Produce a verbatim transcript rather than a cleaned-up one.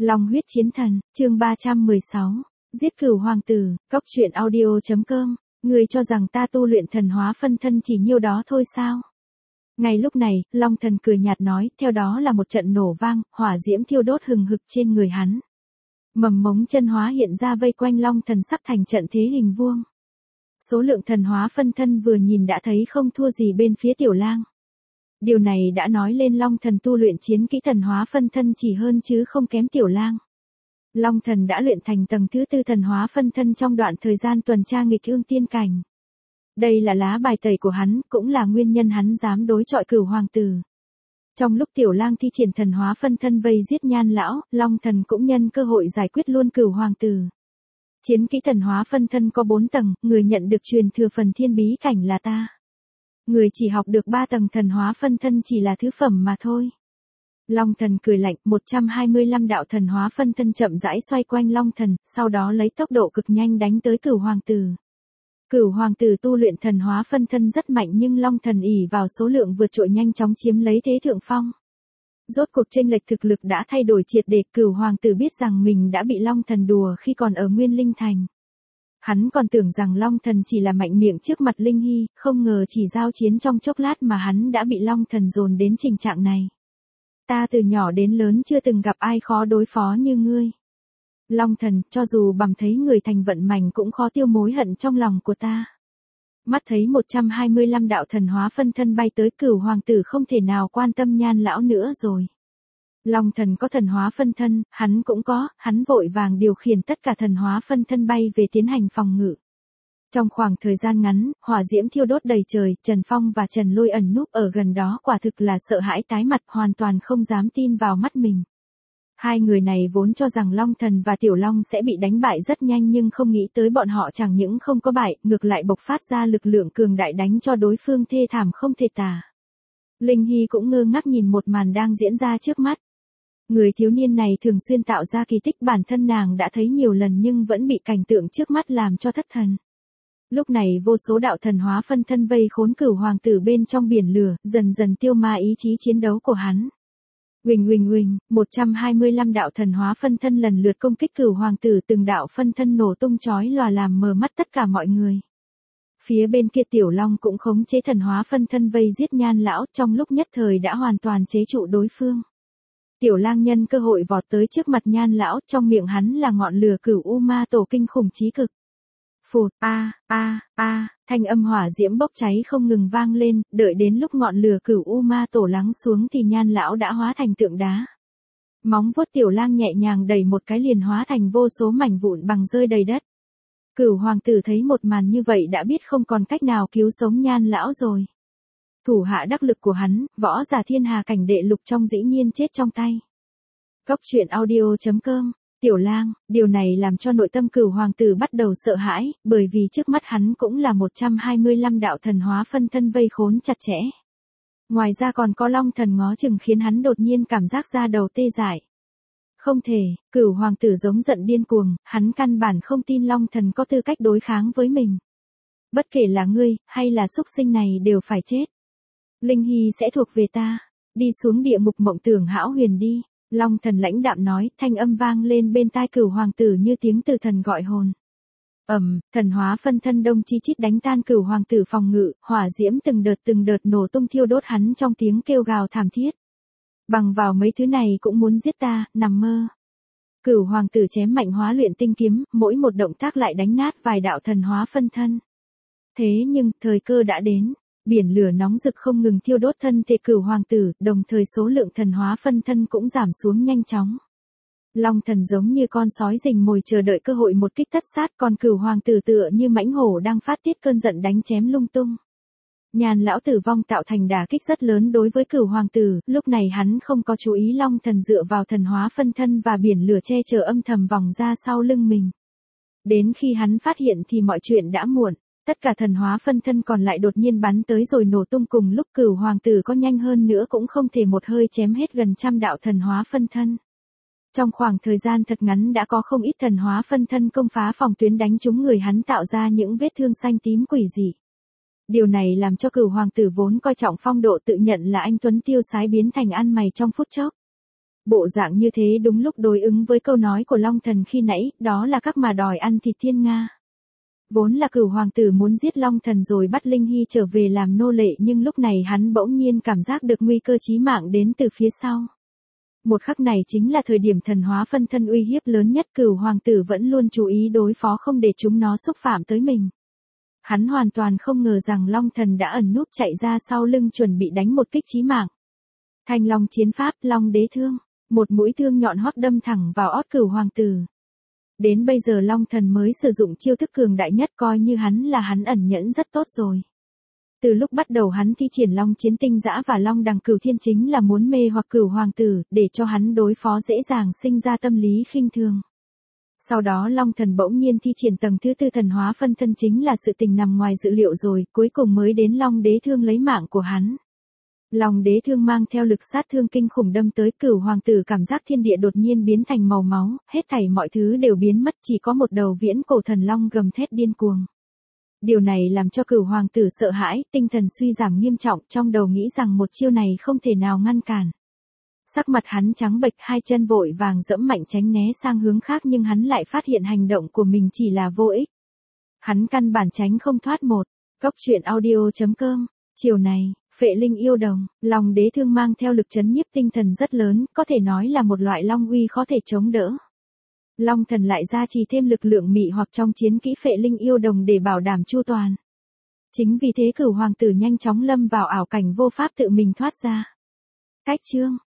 Long huyết chiến thần, chương ba trăm mười sáu. Giết cửu hoàng tử, cốc truyện audio.com. Ngươi cho rằng ta tu luyện thần hóa phân thân chỉ nhiêu đó thôi sao? Ngay lúc này, Long thần cười nhạt nói, theo đó là một trận nổ vang, hỏa diễm thiêu đốt hừng hực trên người hắn. Mầm mống chân hóa hiện ra vây quanh Long thần sắp thành trận thế hình vuông. Số lượng thần hóa phân thân vừa nhìn đã thấy không thua gì bên phía Tiểu Lang. Điều này đã nói lên Long thần tu luyện chiến kỹ thần hóa phân thân chỉ hơn chứ không kém Tiểu Lang. Long thần đã luyện thành tầng thứ tư thần hóa phân thân trong đoạn thời gian tuần tra nghịch ương tiên cảnh. Đây là lá bài tẩy của hắn, cũng là nguyên nhân hắn dám đối chọi cửu hoàng tử. Trong lúc Tiểu Lang thi triển thần hóa phân thân vây giết Nhan lão, Long thần cũng nhân cơ hội giải quyết luôn cửu hoàng tử. Chiến kỹ thần hóa phân thân có bốn tầng, người nhận được truyền thừa phần thiên bí cảnh là ta. Người chỉ học được ba tầng thần hóa phân thân chỉ là thứ phẩm mà thôi. Long thần cười lạnh, một trăm hai mươi lăm đạo thần hóa phân thân chậm rãi xoay quanh Long thần, sau đó lấy tốc độ cực nhanh đánh tới cửu hoàng tử. Cửu hoàng tử tu luyện thần hóa phân thân rất mạnh nhưng Long thần ỷ vào số lượng vượt trội nhanh chóng chiếm lấy thế thượng phong. Rốt cuộc chênh lệch thực lực đã thay đổi triệt để, cửu hoàng tử biết rằng mình đã bị Long thần đùa khi còn ở Nguyên Linh Thành. Hắn còn tưởng rằng Long thần chỉ là mạnh miệng trước mặt Linh Hy, không ngờ chỉ giao chiến trong chốc lát mà hắn đã bị Long thần dồn đến trình trạng này. Ta từ nhỏ đến lớn chưa từng gặp ai khó đối phó như ngươi. Long thần, cho dù bằm thấy người thành vận mảnh cũng khó tiêu mối hận trong lòng của ta. Mắt thấy một trăm hai mươi lăm đạo thần hóa phân thân bay tới, cửu hoàng tử không thể nào quan tâm Nhan lão nữa rồi. Long thần có thần hóa phân thân, hắn cũng có, hắn vội vàng điều khiển tất cả thần hóa phân thân bay về tiến hành phòng ngự. Trong khoảng thời gian ngắn, hỏa diễm thiêu đốt đầy trời, Trần Phong và Trần Lôi ẩn núp ở gần đó quả thực là sợ hãi tái mặt, hoàn toàn không dám tin vào mắt mình. Hai người này vốn cho rằng Long thần và Tiểu Long sẽ bị đánh bại rất nhanh nhưng không nghĩ tới bọn họ chẳng những không có bại, ngược lại bộc phát ra lực lượng cường đại đánh cho đối phương thê thảm không thể tả. Linh Hy cũng ngơ ngác nhìn một màn đang diễn ra trước mắt. Người thiếu niên này thường xuyên tạo ra kỳ tích, bản thân nàng đã thấy nhiều lần nhưng vẫn bị cảnh tượng trước mắt làm cho thất thần. Lúc này vô số đạo thần hóa phân thân vây khốn cửu hoàng tử bên trong biển lửa, dần dần tiêu ma ý chí chiến đấu của hắn. Huỳnh huỳnh huỳnh, một trăm hai mươi lăm đạo thần hóa phân thân lần lượt công kích cửu hoàng tử, từng đạo phân thân nổ tung chói lòa làm mờ mắt tất cả mọi người. Phía bên kia Tiểu Long cũng khống chế thần hóa phân thân vây giết Nhan lão, trong lúc nhất thời đã hoàn toàn chế trụ đối phương. Tiểu Lang nhân cơ hội vọt tới trước mặt Nhan lão, trong miệng hắn là ngọn lửa cửu u ma tổ kinh khủng chí cực. Phụt, a, a, a, thanh âm hỏa diễm bốc cháy không ngừng vang lên, đợi đến lúc ngọn lửa cửu u ma tổ lắng xuống thì Nhan lão đã hóa thành tượng đá. Móng vuốt Tiểu Lang nhẹ nhàng đẩy một cái liền hóa thành vô số mảnh vụn bằng rơi đầy đất. Cửu hoàng tử thấy một màn như vậy đã biết không còn cách nào cứu sống Nhan lão rồi. Thủ hạ đắc lực của hắn, võ giả thiên hà cảnh đệ lục trong dĩ nhiên chết trong tay. Cốc truyện audio.com. Tiểu Lang, điều này làm cho nội tâm cửu hoàng tử bắt đầu sợ hãi, bởi vì trước mắt hắn cũng là một trăm hai mươi lăm đạo thần hóa phân thân vây khốn chặt chẽ. Ngoài ra còn có Long thần ngó chừng khiến hắn đột nhiên cảm giác da đầu tê dại. Không thể, cửu hoàng tử giống giận điên cuồng, hắn căn bản không tin Long thần có tư cách đối kháng với mình. Bất kể là ngươi, hay là súc sinh này đều phải chết. Linh Hy sẽ thuộc về ta, đi xuống địa ngục mộng tưởng hão huyền đi. Long thần lãnh đạm nói, thanh âm vang lên bên tai cửu hoàng tử như tiếng từ thần gọi hồn. Ầm, thần hóa phân thân đông chi chít đánh tan cửu hoàng tử phòng ngự, hỏa diễm từng đợt từng đợt nổ tung thiêu đốt hắn trong tiếng kêu gào thảm thiết. Bằng vào mấy thứ này cũng muốn giết ta, nằm mơ. Cửu hoàng tử chém mạnh hóa luyện tinh kiếm, mỗi một động tác lại đánh nát vài đạo thần hóa phân thân. Thế nhưng, thời cơ đã đến. Biển lửa nóng rực không ngừng thiêu đốt thân thể cửu hoàng tử, đồng thời số lượng thần hóa phân thân cũng giảm xuống nhanh chóng. Long thần giống như con sói rình mồi chờ đợi cơ hội một kích tất sát, còn cửu hoàng tử tựa như mãnh hổ đang phát tiết cơn giận đánh chém lung tung. Nhan lão tử vong tạo thành đả kích rất lớn đối với cửu hoàng tử, lúc này hắn không có chú ý Long thần dựa vào thần hóa phân thân và biển lửa che chở âm thầm vòng ra sau lưng mình. Đến khi hắn phát hiện thì mọi chuyện đã muộn. Tất cả thần hóa phân thân còn lại đột nhiên bắn tới rồi nổ tung cùng lúc, cửu hoàng tử có nhanh hơn nữa cũng không thể một hơi chém hết gần trăm đạo thần hóa phân thân. Trong khoảng thời gian thật ngắn đã có không ít thần hóa phân thân công phá phòng tuyến đánh trúng người hắn, tạo ra những vết thương xanh tím quỷ dị. Điều này làm cho cửu hoàng tử vốn coi trọng phong độ tự nhận là anh tuấn tiêu sái biến thành ăn mày trong phút chốc. Bộ dạng như thế đúng lúc đối ứng với câu nói của Long Thần khi nãy, đó là các mà đòi ăn thịt thiên Nga. Vốn là Cửu hoàng tử muốn giết Long Thần rồi bắt Linh Hy trở về làm nô lệ, nhưng lúc này hắn bỗng nhiên cảm giác được nguy cơ chí mạng đến từ phía sau. Một khắc này chính là thời điểm thần hóa phân thân uy hiếp lớn nhất, Cửu hoàng tử vẫn luôn chú ý đối phó không để chúng nó xúc phạm tới mình. Hắn hoàn toàn không ngờ rằng Long Thần đã ẩn núp chạy ra sau lưng chuẩn bị đánh một kích chí mạng. Thanh Long chiến pháp, Long đế thương, một mũi thương nhọn hoắt đâm thẳng vào ót Cửu hoàng tử. Đến bây giờ Long Thần mới sử dụng chiêu thức cường đại nhất, coi như hắn là hắn ẩn nhẫn rất tốt rồi. Từ lúc bắt đầu hắn thi triển Long chiến tinh dã và Long đằng cửu thiên chính là muốn mê hoặc Cửu hoàng tử, để cho hắn đối phó dễ dàng sinh ra tâm lý khinh thường. Sau đó Long Thần bỗng nhiên thi triển tầng thứ tư thần hóa phân thân, chính là sự tình nằm ngoài dự liệu rồi, cuối cùng mới đến Long đế thương lấy mạng của hắn. Long đế thương mang theo lực sát thương kinh khủng đâm tới, Cửu hoàng tử cảm giác thiên địa đột nhiên biến thành màu máu, hết thảy mọi thứ đều biến mất, chỉ có một đầu viễn cổ thần long gầm thét điên cuồng. Điều này làm cho Cửu hoàng tử sợ hãi, tinh thần suy giảm nghiêm trọng, trong đầu nghĩ rằng một chiêu này không thể nào ngăn cản. Sắc mặt hắn trắng bệch, hai chân vội vàng giẫm mạnh tránh né sang hướng khác, nhưng hắn lại phát hiện hành động của mình chỉ là vô ích. Hắn căn bản tránh không thoát. Một Góc truyện audio chấm com. Chiều này, Phệ Linh yêu đồng, Long đế thương mang theo lực chấn nhiếp tinh thần rất lớn, có thể nói là một loại long uy khó thể chống đỡ. Long Thần lại gia trì thêm lực lượng mị hoặc trong chiến kỹ Phệ Linh yêu đồng để bảo đảm chu toàn. Chính vì thế Cửu hoàng tử nhanh chóng lâm vào ảo cảnh vô pháp tự mình thoát ra. Cách chương